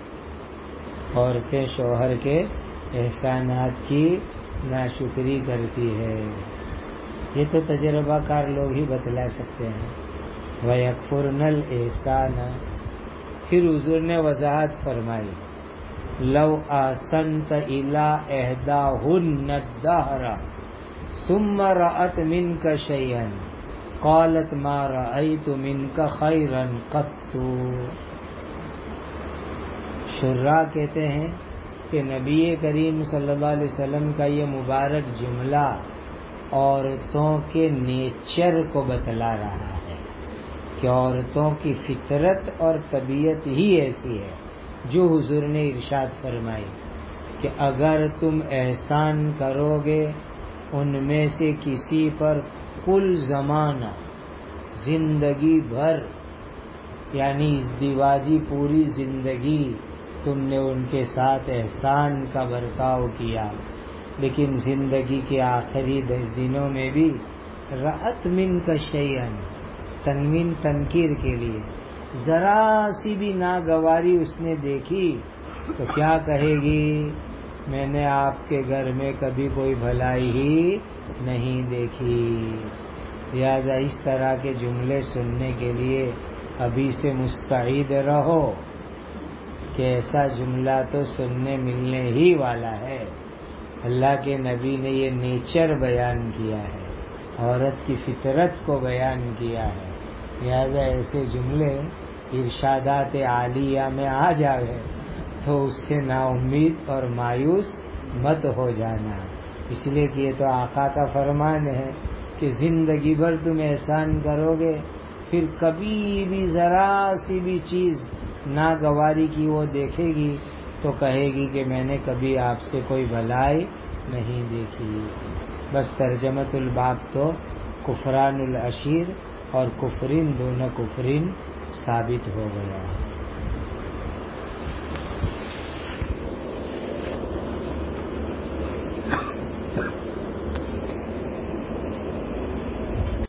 عورتیں شوہر کے احسانات کی ناشکری کرتی ہے. یہ تو تجربہ کار لوگ ہی بتلا سکتے ہیں. وَيَكْفُرْنَ الْإِحْسَانَ، پھر حضور نے وضاحت فرمائی لو احسنت الی احداہن الدہر ثم رأت منک شیئا قالت ما رأیت منک خیرا قط. شراح کہتے ہیں کہ نبی کریم صلی اللہ علیہ وسلم کا یہ مبارک جملہ عورتوں کے نیچر کو بتلا رہا ہے کہ عورتوں کی فطرت اور طبیعت ہی ایسی ہے جو حضور نے ارشاد فرمائی کہ اگر تم احسان کرو گے ان میں سے کسی پر کل زمانہ زندگی بھر، یعنی ازدواجی پوری زندگی تم نے ان کے ساتھ احسان کا برتاؤ کیا، لیکن زندگی کے آخری 10 دنوں میں بھی رأت من کا شیئن، تنوین تنکیر کے لیے، ذرا سی بھی ناگواری اس نے دیکھی تو کیا کہے گی؟ میں نے آپ کے گھر میں کبھی کوئی بھلائی ہی نہیں دیکھی۔ لہذا اس طرح کے جملے سننے کے لیے ابھی سے مستعد رہو کہ ایسا جملہ تو سننے ملنے ہی والا ہے۔ اللہ کے نبی نے یہ نیچر بیان کیا ہے، عورت کی فطرت کو بیان کیا ہے، لہذا ایسے جملے ارشادات عالیہ میں آ جاوے تو اس سے نا امید اور مایوس مت ہو جانا، اس لیے کہ یہ تو آقا کا فرمان ہے کہ زندگی بھر تم احسان کرو گے، پھر کبھی بھی ذرا سی بھی چیز ناگواری کی وہ دیکھے گی تو کہے گی کہ میں نے کبھی آپ سے کوئی بھلائی نہیں دیکھی۔ بس ترجمۃ الباب تو کفران العشیر اور کفرین دونوں کفرین ثابت ہو گیا۔